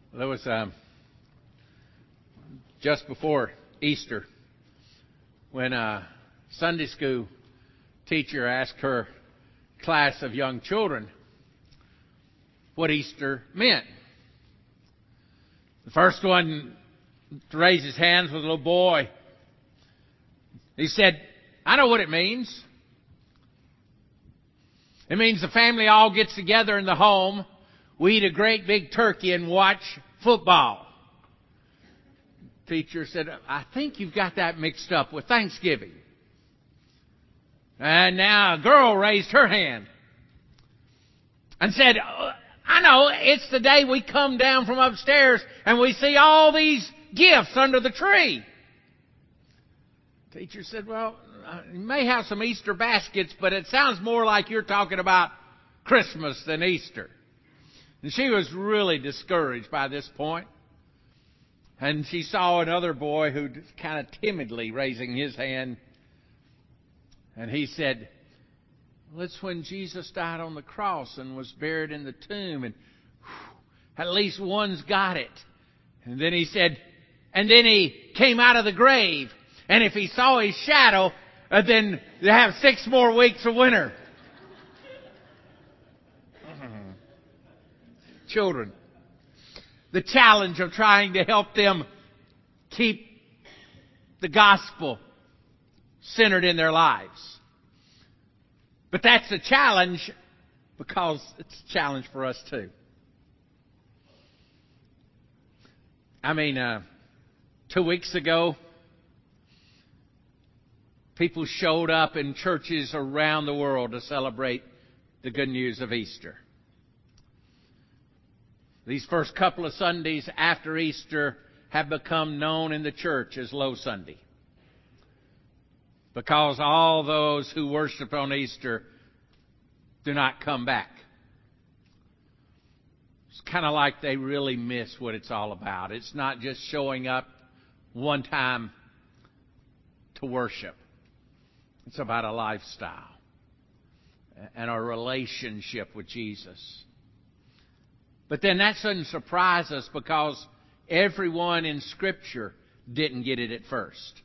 Well, it was just before Easter when a Sunday school teacher asked her class of young children what Easter meant. The first one to raise his hands was a little boy. He said, "I know what it means. It means the family all gets together in the home. We eat a great big turkey and watch football." Teacher said, "I think you've got that mixed up with Thanksgiving." And now a girl raised her hand and said, "I know, it's the day we come down from upstairs and we see all these gifts under the tree." Teacher said, "Well, you may have some Easter baskets, but it sounds more like you're talking about Christmas than Easter." And she was really discouraged by this point. And she saw another boy who kind of timidly raising his hand. And he said, "Well, it's when Jesus died on the cross and was buried in the tomb. And at least one's got it." And then he said, "And then he came out of the grave. And if he saw his shadow, then they have 6 more weeks of winter." Children, the challenge of trying to help them keep the gospel centered in their lives. But that's a challenge because it's a challenge for us too. 2 weeks ago, people showed up in churches around the world to celebrate the good news of Easter. These first couple of Sundays after Easter have become known in the church as Low Sunday, because all those who worship on Easter do not come back. It's kind of like they really miss what it's all about. It's not just showing up one time to worship. It's about a lifestyle and a relationship with Jesus. But then that shouldn't surprise us, because everyone in Scripture didn't get it at first.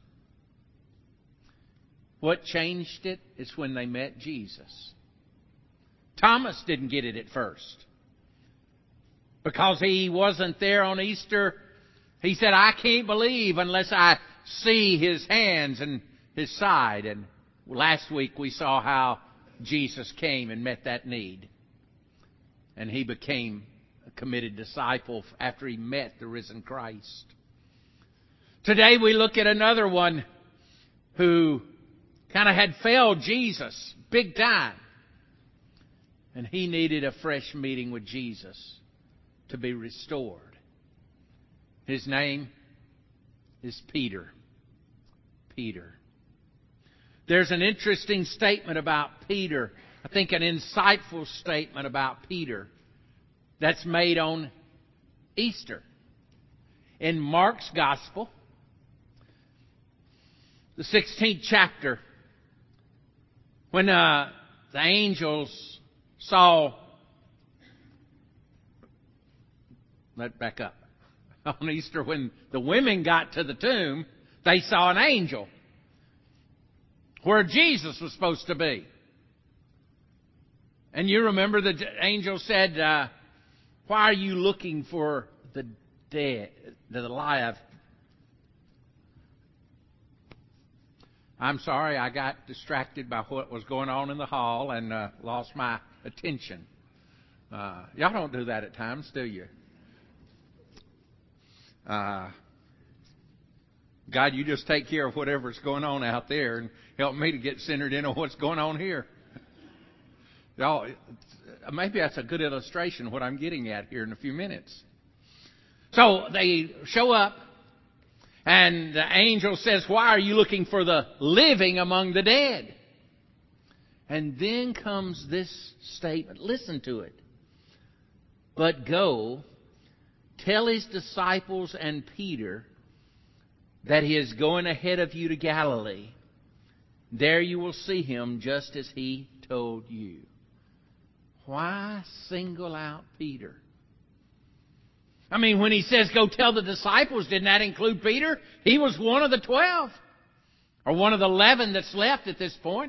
What changed it is when they met Jesus. Thomas didn't get it at first, because he wasn't there on Easter. He said, "I can't believe unless I see his hands and his side." And last week we saw how Jesus came and met that need. And he became a committed disciple after he met the risen Christ. Today we look at another one who kind of had failed Jesus big time. And he needed a fresh meeting with Jesus to be restored. His name is Peter. Peter. There's an interesting statement about Peter. I think an insightful statement about Peter that's made on Easter. In Mark's Gospel, the 16th chapter, when the angels saw... Let's back up. On Easter, when the women got to the tomb, they saw an angel where Jesus was supposed to be. And you remember the angel said, "Why are you looking for the dead, the alive?" I'm sorry, I got distracted by what was going on in the hall and lost my attention. Y'all don't do that at times, do you? God, you just take care of whatever's going on out there and help me to get centered in on what's going on here. Y'all, maybe that's a good illustration of what I'm getting at here in a few minutes. So they show up, and the angel says, "Why are you looking for the living among the dead?" And then comes this statement. Listen to it. "But go, tell his disciples and Peter that he is going ahead of you to Galilee. There you will see him just as he told you." Why single out Peter? I mean, when he says, go tell the disciples, didn't that include Peter? He was one of the 12. Or one of the 11 that's left at this point.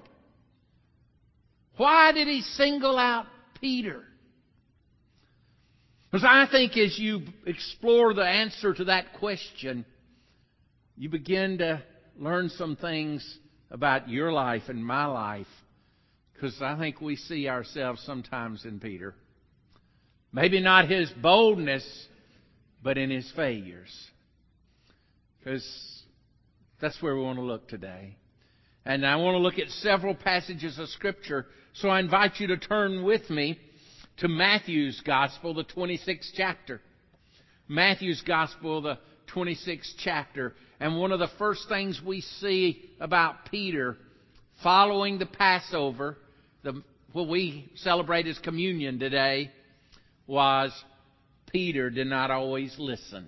Why did he single out Peter? Because I think as you explore the answer to that question, you begin to learn some things about your life and my life. Because I think we see ourselves sometimes in Peter. Maybe not his boldness, but in his failures. Because that's where we want to look today. And I want to look at several passages of Scripture. So I invite you to turn with me to Matthew's Gospel, the 26th chapter. Matthew's Gospel, the 26th chapter. And one of the first things we see about Peter following the Passover, what we celebrate as communion today, was Peter did not always listen.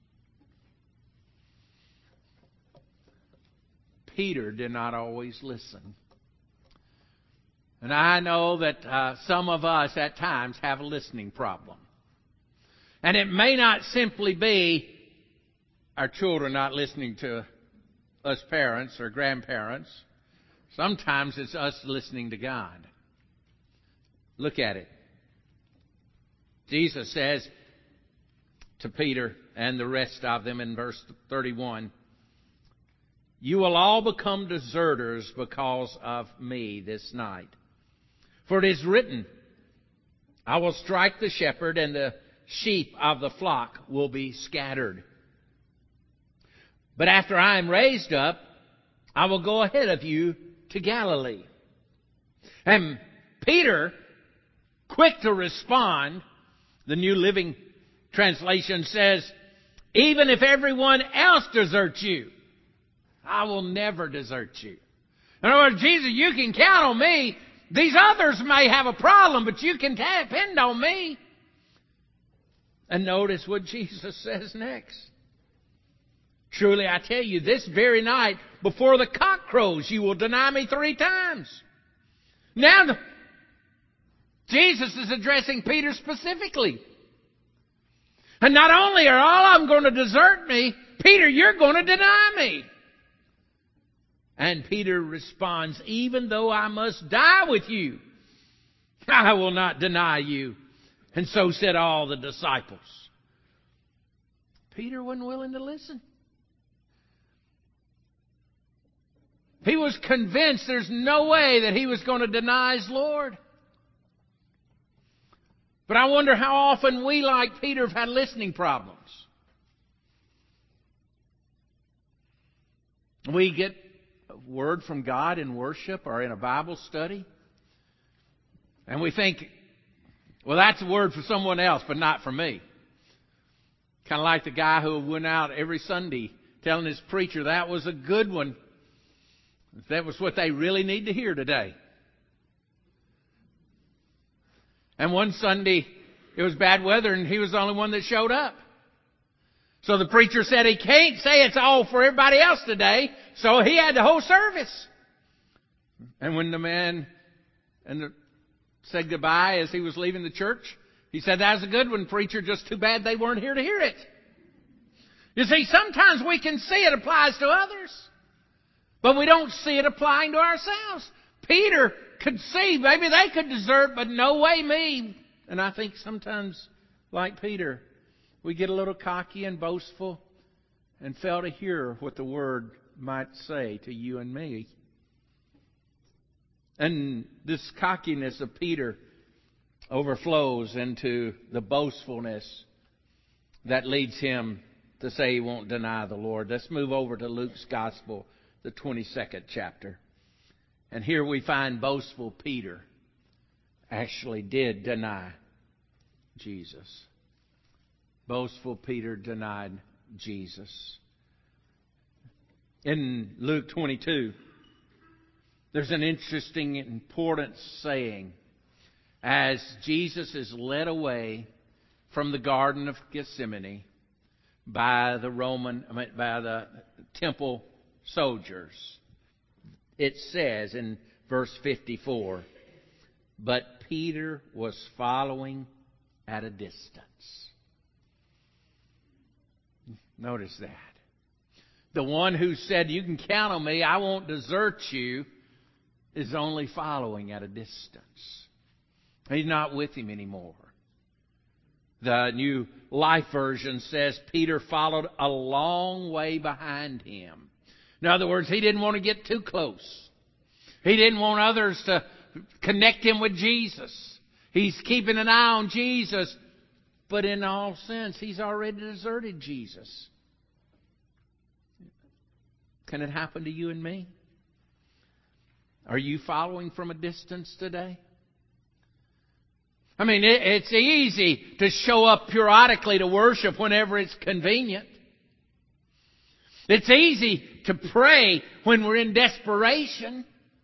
Peter did not always listen. And I know that some of us at times have a listening problem. And it may not simply be our children not listening to us parents or grandparents. Sometimes it's us listening to God. Look at it. Jesus says to Peter and the rest of them in verse 31, you will all become deserters because of me this night. For it is written, I will strike the shepherd and the sheep of the flock will be scattered. But after I am raised up, I will go ahead of you to Galilee. And Peter, quick to respond, the New Living Translation says, even if everyone else deserts you, I will never desert you. In other words, Jesus, you can count on me. These others may have a problem, but you can depend on me. And notice what Jesus says next. Truly, I tell you, this very night, before the cock crows, you will deny me 3 times. Now, Jesus is addressing Peter specifically. And not only are all of them going to desert me, Peter, you're going to deny me. And Peter responds, even though I must die with you, I will not deny you. And so said all the disciples. Peter wasn't willing to listen. He was convinced there's no way that he was going to deny his Lord. But I wonder how often we, like Peter, have had listening problems. We get a word from God in worship or in a Bible study, and we think, well, that's a word for someone else, but not for me. Kind of like the guy who went out every Sunday telling his preacher that was a good one. That was what they really need to hear today. And one Sunday, it was bad weather, and he was the only one that showed up. So the preacher said he can't say it's all for everybody else today, so he had the whole service. And when the man said goodbye as he was leaving the church, he said, that was a good one, preacher, just too bad they weren't here to hear it. You see, sometimes we can see it applies to others, but we don't see it applying to ourselves. Peter could see, maybe they could desert, but no way me. And I think sometimes, like Peter, we get a little cocky and boastful and fail to hear what the Word might say to you and me. And this cockiness of Peter overflows into the boastfulness that leads him to say he won't deny the Lord. Let's move over to Luke's Gospel, the 22nd chapter. And here we find boastful Peter actually did deny Jesus. Boastful Peter denied Jesus. In Luke 22, there's an interesting, important saying. As Jesus is led away from the Garden of Gethsemane by the temple soldiers, it says in verse 54, but Peter was following at a distance. Notice that. The one who said, you can count on me, I won't desert you, is only following at a distance. He's not with him anymore. The New Life Version says Peter followed a long way behind him. In other words, he didn't want to get too close. He didn't want others to connect him with Jesus. He's keeping an eye on Jesus, but in all sense, he's already deserted Jesus. Can it happen to you and me? Are you following from a distance today? I mean, it's easy to show up periodically to worship whenever it's convenient. It's easy to pray when we're in desperation.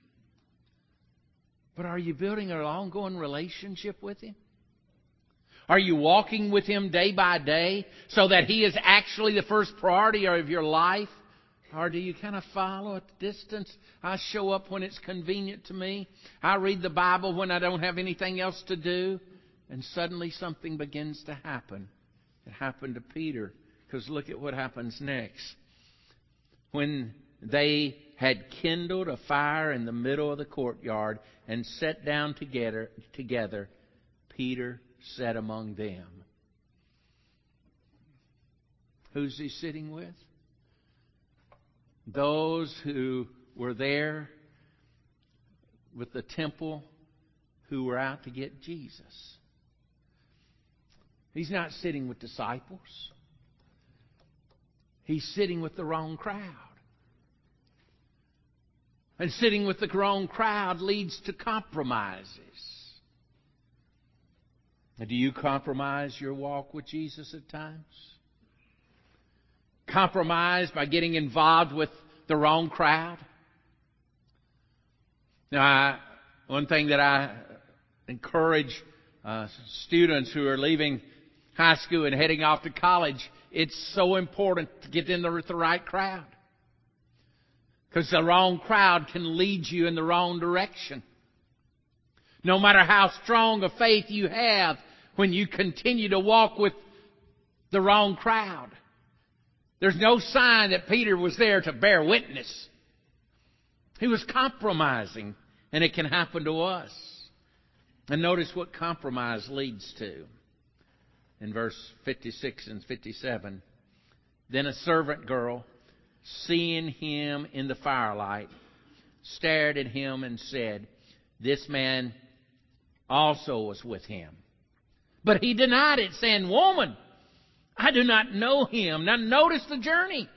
But are you building an ongoing relationship with Him? Are you walking with Him day by day so that He is actually the first priority of your life? Or do you kind of follow at a distance? I show up when it's convenient to me. I read the Bible when I don't have anything else to do. And suddenly something begins to happen. It happened to Peter. Because look at what happens next. When they had kindled a fire in the middle of the courtyard and sat down together, Peter sat among them. Who's he sitting with? Those who were there with the temple who were out to get Jesus. He's not sitting with disciples. He's sitting with the wrong crowd. And sitting with the wrong crowd leads to compromises. Do you compromise your walk with Jesus at times? Compromise by getting involved with the wrong crowd? Now, one thing that I encourage students who are leaving high school and heading off to college, it's so important to get in with the right crowd. Because the wrong crowd can lead you in the wrong direction. No matter how strong a faith you have, when you continue to walk with the wrong crowd, there's no sign that Peter was there to bear witness. He was compromising, and it can happen to us. And notice what compromise leads to. In verse 56 and 57, then a servant girl, seeing him in the firelight, stared at him and said, this man also was with him. But he denied it, saying, woman, I do not know him. Now notice the journey.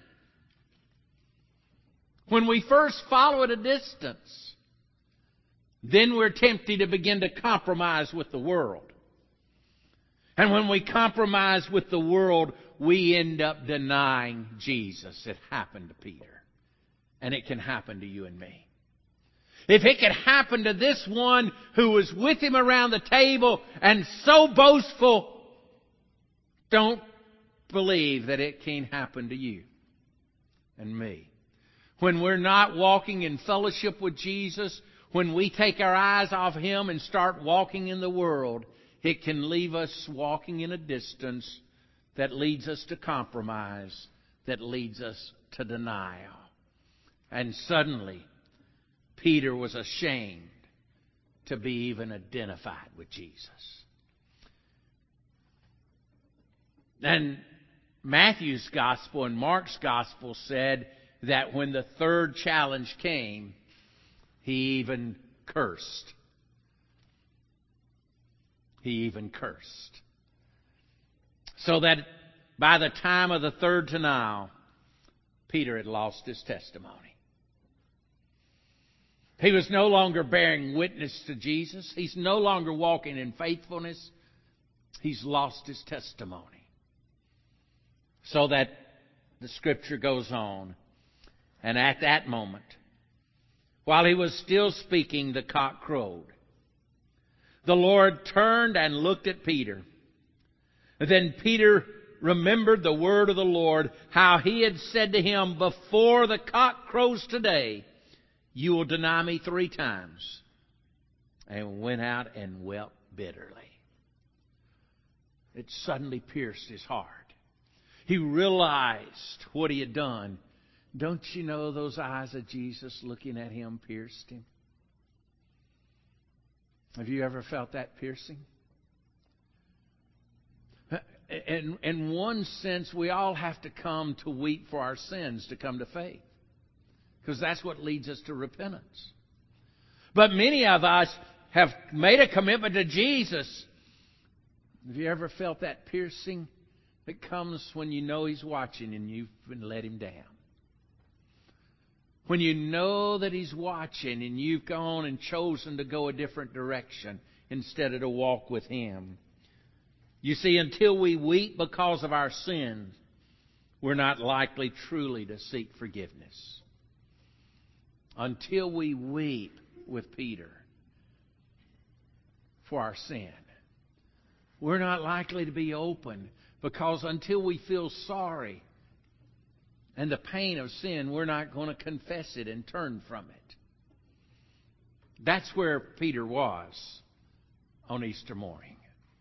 When we first follow at a distance, then we're tempted to begin to compromise with the world. And when we compromise with the world, we end up denying Jesus. It happened to Peter. And it can happen to you and me. If it could happen to this one who was with him around the table and so boastful, don't believe that it can happen to you and me. When we're not walking in fellowship with Jesus, when we take our eyes off Him and start walking in the world, it can leave us walking in a distance that leads us to compromise, that leads us to denial. And suddenly, Peter was ashamed to be even identified with Jesus. And Matthew's Gospel and Mark's Gospel said that when the third challenge came, he even cursed. He even cursed. So that by the time of the third denial, Peter had lost his testimony. He was no longer bearing witness to Jesus. He's no longer walking in faithfulness. He's lost his testimony. So that the Scripture goes on. And at that moment, while he was still speaking, the cock crowed. The Lord turned and looked at Peter. Then Peter remembered the word of the Lord, how He had said to him, before the cock crows today, you will deny me 3 times. And went out and wept bitterly. It suddenly pierced his heart. He realized what he had done. Don't you know those eyes of Jesus looking at him pierced him? Have you ever felt that piercing? In one sense, we all have to come to weep for our sins to come to faith. Because that's what leads us to repentance. But many of us have made a commitment to Jesus. Have you ever felt that piercing that comes when you know He's watching and you've been let Him down? When you know that He's watching and you've gone and chosen to go a different direction instead of to walk with Him. You see, until we weep because of our sins, we're not likely truly to seek forgiveness. Until we weep with Peter for our sin, we're not likely to be open, because until we feel sorry and the pain of sin, we're not going to confess it and turn from it. That's where Peter was on Easter morning.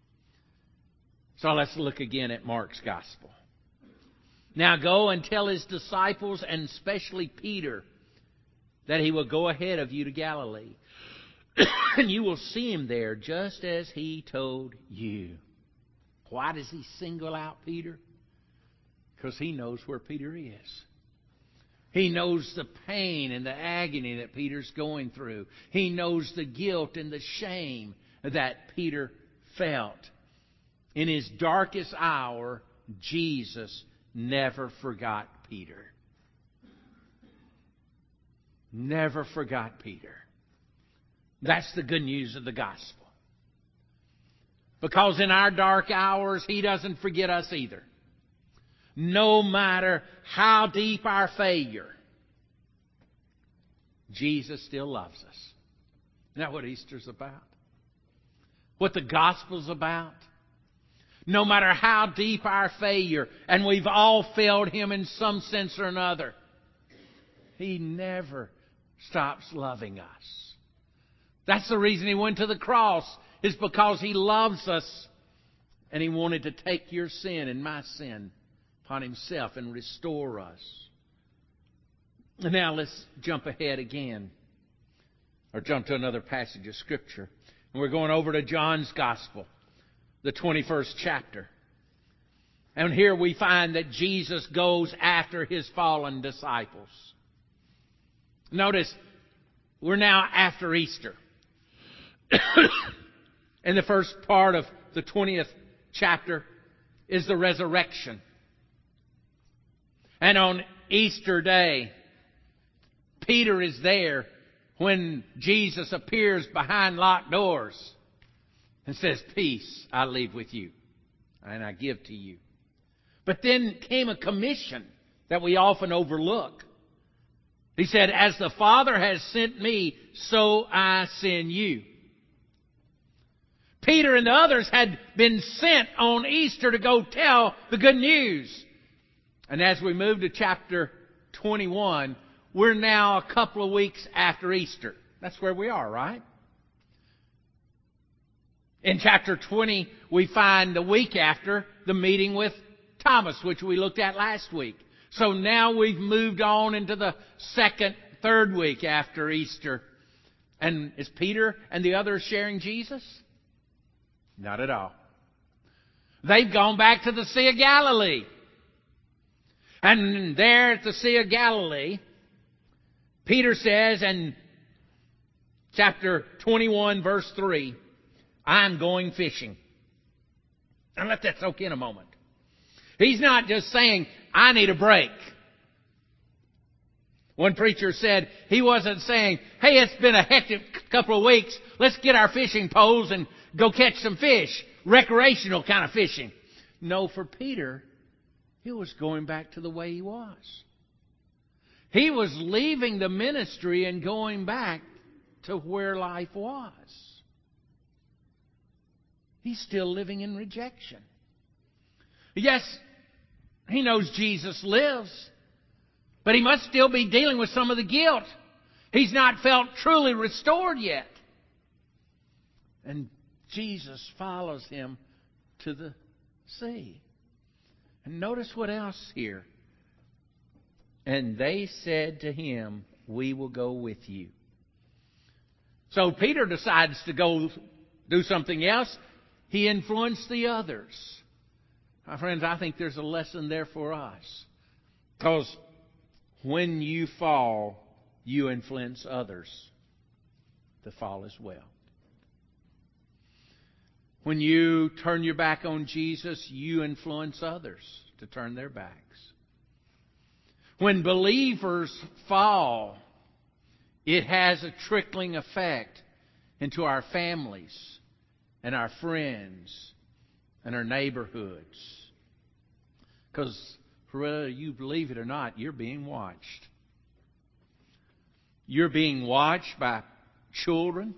So let's look again at Mark's Gospel. Now go and tell his disciples, and especially Peter, that he will go ahead of you to Galilee. And you will see him there, just as he told you. Why does he single out Peter? Because he knows where Peter is. He knows the pain and the agony that Peter's going through. He knows the guilt and the shame that Peter felt. In his darkest hour, Jesus never forgot Peter. Never forgot Peter. That's the good news of the gospel. Because in our dark hours, He doesn't forget us either. No matter how deep our failure, Jesus still loves us. Isn't that what Easter's about? What the gospel's about? No matter how deep our failure, and we've all failed Him in some sense or another, He never stops loving us. That's the reason He went to the cross, is because He loves us, and He wanted to take your sin and my sin upon Himself and restore us. Now let's jump ahead again, or jump to another passage of Scripture. And we're going over to John's Gospel, the 21st chapter. And here we find that Jesus goes after His fallen disciples. Notice, we're now after Easter. And the first part of the 20th chapter is the resurrection. And on Easter Day, Peter is there when Jesus appears behind locked doors and says, "Peace I leave with you, and I give to you." But then came a commission that we often overlook. He said, "As the Father has sent me, so I send you." Peter and the others had been sent on Easter to go tell the good news. And as we move to chapter 21, we're now a couple of weeks after Easter. That's where we are, right? In chapter 20, we find the week after the meeting with Thomas, which we looked at last week. So now we've moved on into the second, third week after Easter. And is Peter and the others sharing Jesus? Not at all. They've gone back to the Sea of Galilee. And there at the Sea of Galilee, Peter says in chapter 21, verse 3, "I'm going fishing." And let that soak in a moment. He's not just saying, "I need a break." One preacher said he wasn't saying, "Hey, it's been a hectic couple of weeks. Let's get our fishing poles and go catch some fish." Recreational kind of fishing. No, for Peter, he was going back to the way he was. He was leaving the ministry and going back to where life was. He's still living in rejection. Yes, he knows Jesus lives, but he must still be dealing with some of the guilt. He's not felt truly restored yet. And Jesus follows him to the sea. And notice what else here. And they said to him, we will go with you. So Peter decides to go do something else. He influenced the others. My friends, I think there's a lesson there for us. Because when you fall, you influence others to fall as well. When you turn your back on Jesus, you influence others to turn their backs. When believers fall, it has a trickling effect into our families and our friends and our neighborhoods. Because whether you believe it or not, you're being watched. You're being watched by children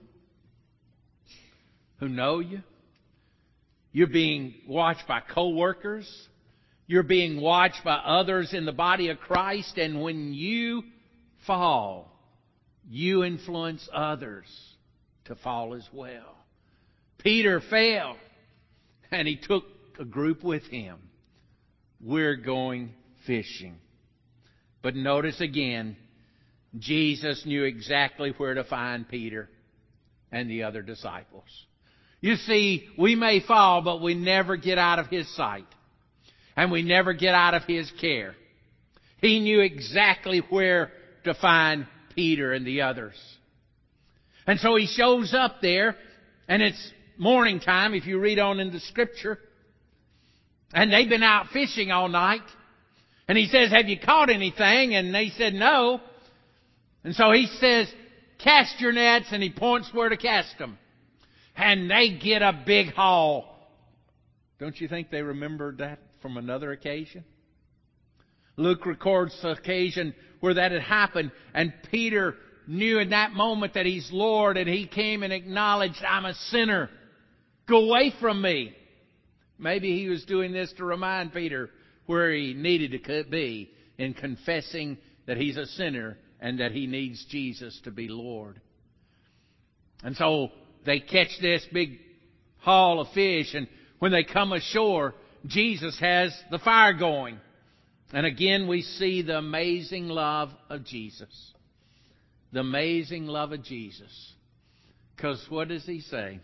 who know you. You're being watched by co-workers. You're being watched by others in the body of Christ. And when you fall, you influence others to fall as well. Peter fell, and he took a group with him. We're going fishing. But notice again, Jesus knew exactly where to find Peter and the other disciples. You see, we may fall, but we never get out of His sight. And we never get out of His care. He knew exactly where to find Peter and the others. And so He shows up there, and it's morning time if you read on in the Scripture. And they've been out fishing all night. And He says, have you caught anything? And they said, no. And so He says, cast your nets, and He points where to cast them. And they get a big haul. Don't you think they remembered that from another occasion? Luke records the occasion where that had happened, and Peter knew in that moment that He's Lord, and he came and acknowledged, I'm a sinner. Go away from me. Maybe He was doing this to remind Peter where he needed to be in confessing that he's a sinner and that he needs Jesus to be Lord. And so they catch this big haul of fish, and when they come ashore, Jesus has the fire going. And again we see the amazing love of Jesus. The amazing love of Jesus. Because what does He say?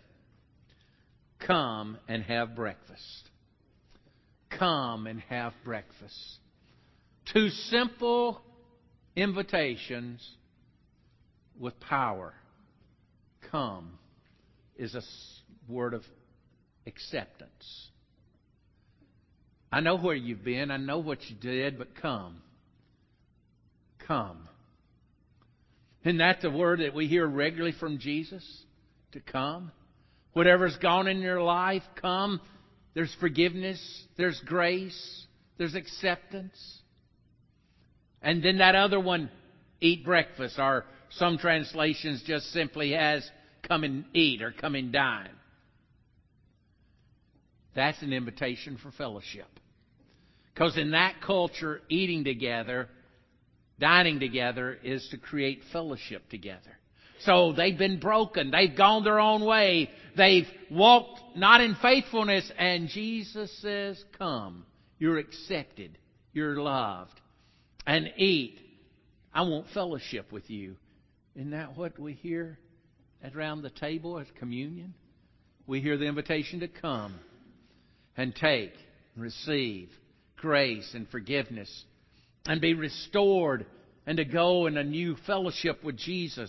Come and have breakfast. Come and have breakfast. Two simple invitations with power. Come is a word of acceptance. I know where you've been. I know what you did, but come. Come. Isn't that the word that we hear regularly from Jesus? To come. Whatever's gone in your life, come. There's forgiveness. There's grace. There's acceptance. And then that other one, eat breakfast, or some translations just simply has come and eat or come and dine. That's an invitation for fellowship. Because in that culture, eating together, dining together is to create fellowship together. So they've been broken. They've gone their own way. They've walked not in faithfulness. And Jesus says, come. You're accepted. You're loved. And eat. I want fellowship with you. Isn't that what we hear around the table at communion? We hear the invitation to come and take and receive grace and forgiveness and be restored and to go in a new fellowship with Jesus.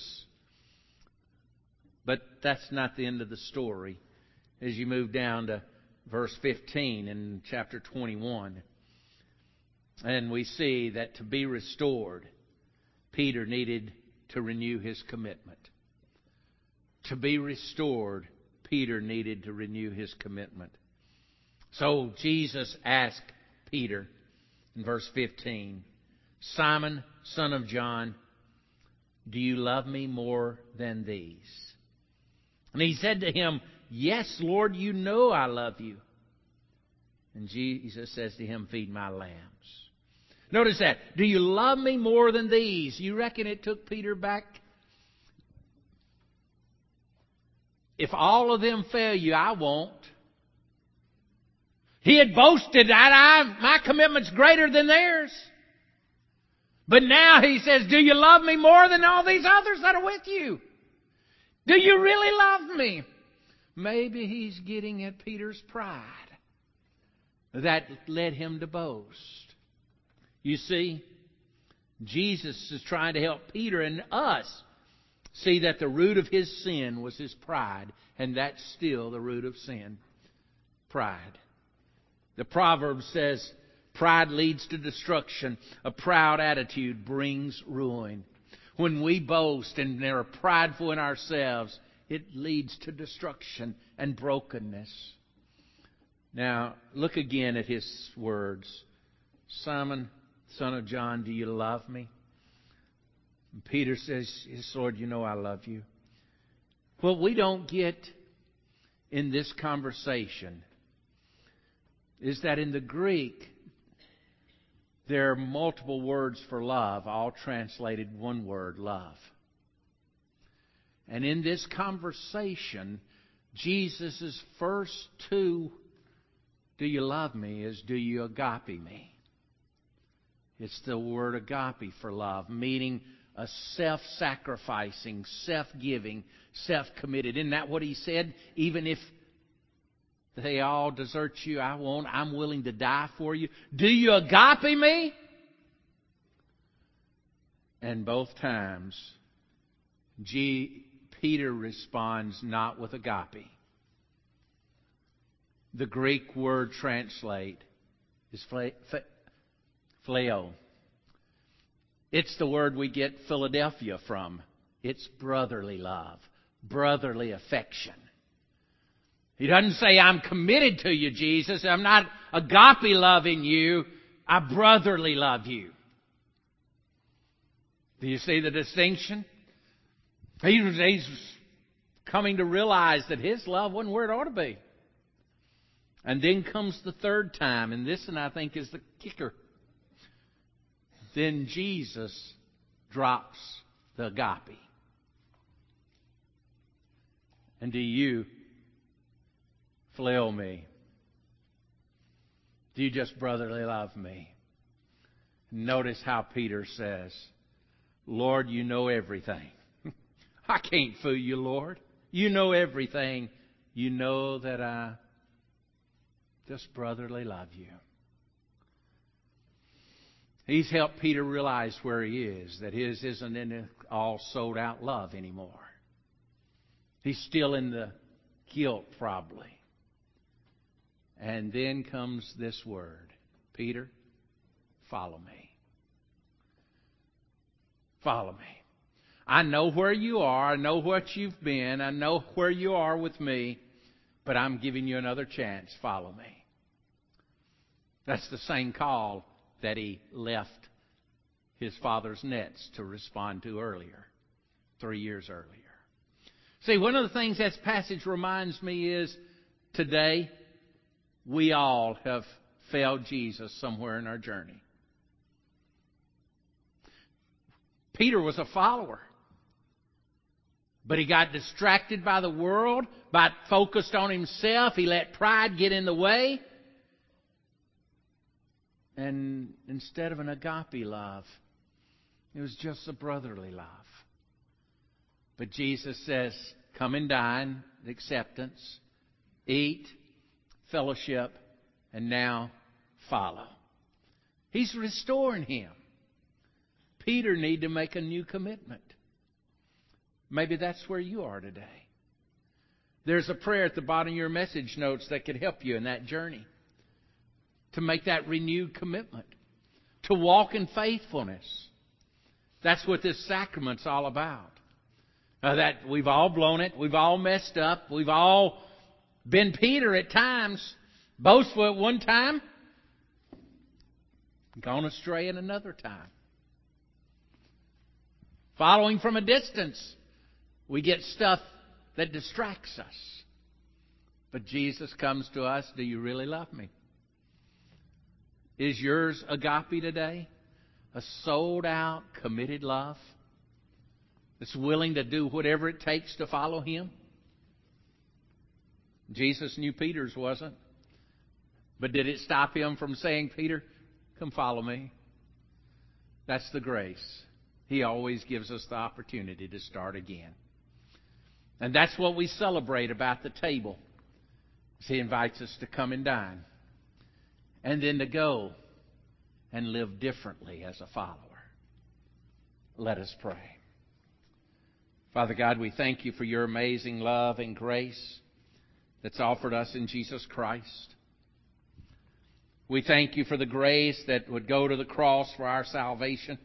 But that's not the end of the story. As you move down to verse 15 in chapter 21, and we see that to be restored, Peter needed to renew his commitment. To be restored, Peter needed to renew his commitment. So Jesus asked Peter in verse 15, Simon, son of John, do you love me more than these? And he said to him, yes, Lord, you know I love you. And Jesus says to him, feed my lambs. Notice that. Do you love me more than these? You reckon it took Peter back? If all of them fail you, I won't. He had boasted that my commitment's greater than theirs. But now he says, do you love me more than all these others that are with you? Do you really love me? Maybe he's getting at Peter's pride that led him to boast. You see, Jesus is trying to help Peter and us see that the root of his sin was his pride, and that's still the root of sin. Pride. The proverb says, pride leads to destruction. A proud attitude brings ruin. When we boast and are prideful in ourselves, it leads to destruction and brokenness. Now, look again at his words. Simon, son of John, do you love me? And Peter says, yes, Lord, you know I love you. What we don't get in this conversation is that in the Greek, there are multiple words for love, all translated one word, love. And in this conversation, Jesus' first two, do you love me, is do you agape me? It's the word agape for love, meaning a self-sacrificing, self-giving, self-committed. Isn't that what he said? Even if they all desert you, I'm willing to die for you. Do you agape me? And both times, Peter responds not with agape. The Greek word translate is phileo. It's the word we get Philadelphia from. It's brotherly love, brotherly affection. He doesn't say, I'm committed to you, Jesus. I'm not agape loving you. I brotherly love you. Do you see the distinction? He's coming to realize that his love wasn't where it ought to be. And then comes the third time, and this, and I think, is the kicker. Then Jesus drops the agape. And do you phileo me? Do you just brotherly love me? Notice how Peter says, Lord, you know everything. I can't fool you, Lord. You know everything. You know that I just brotherly love you. He's helped Peter realize where he is, that his isn't in an all sold out love anymore. He's still in the guilt, probably. And then comes this word, Peter, follow me. Follow me. I know where you are. I know what you've been. I know where you are with me. But I'm giving you another chance. Follow me. That's the same call that he left his father's nets to respond to earlier, 3 years earlier. See, one of the things this passage reminds me is today we all have failed Jesus somewhere in our journey. Peter was a follower. But he got distracted by the world, focused on himself. He let pride get in the way. And instead of an agape love, it was just a brotherly love. But Jesus says, come and dine, acceptance, eat, fellowship, and now follow. He's restoring him. Peter needed to make a new commitment. Maybe that's where you are today. There's a prayer at the bottom of your message notes that could help you in that journey. To make that renewed commitment. To walk in faithfulness. That's what this sacrament's all about. That we've all blown it. We've all messed up. We've all been Peter at times. Boastful at one time. Gone astray at another time. Following from a distance. We get stuff that distracts us. But Jesus comes to us, do you really love me? Is yours agape today? A sold out, committed love that's willing to do whatever it takes to follow Him? Jesus knew Peter's wasn't. But did it stop him from saying, Peter, come follow me? That's the grace. He always gives us the opportunity to start again. And that's what we celebrate about the table. He invites us to come and dine. And then to go and live differently as a follower. Let us pray. Father God, we thank you for your amazing love and grace that's offered us in Jesus Christ. We thank you for the grace that would go to the cross for our salvation.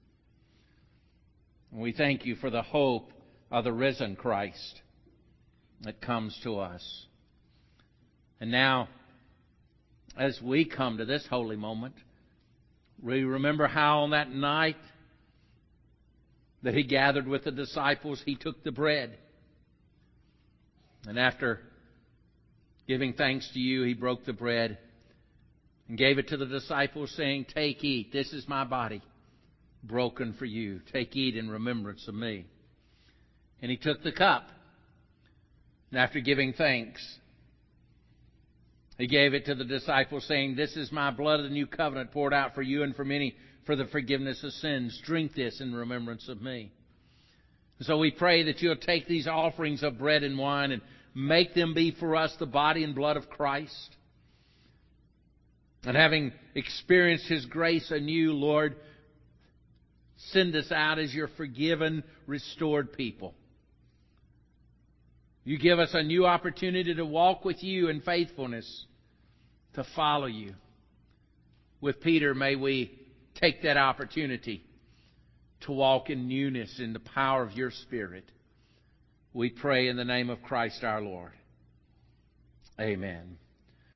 And we thank you for the hope of the risen Christ that comes to us. And now, as we come to this holy moment, we remember how on that night that he gathered with the disciples, he took the bread. And after giving thanks to you, he broke the bread and gave it to the disciples, saying, Take, eat, this is my body, broken for you. Take, eat in remembrance of me. And he took the cup, and after giving thanks, he gave it to the disciples, saying, This is my blood of the new covenant, poured out for you and for many for the forgiveness of sins. Drink this in remembrance of me. So we pray that you'll take these offerings of bread and wine and make them be for us the body and blood of Christ. And having experienced His grace anew, Lord, send us out as your forgiven, restored people. You give us a new opportunity to walk with you in faithfulness, to follow you. With Peter, may we take that opportunity to walk in newness in the power of your Spirit. We pray in the name of Christ our Lord. Amen.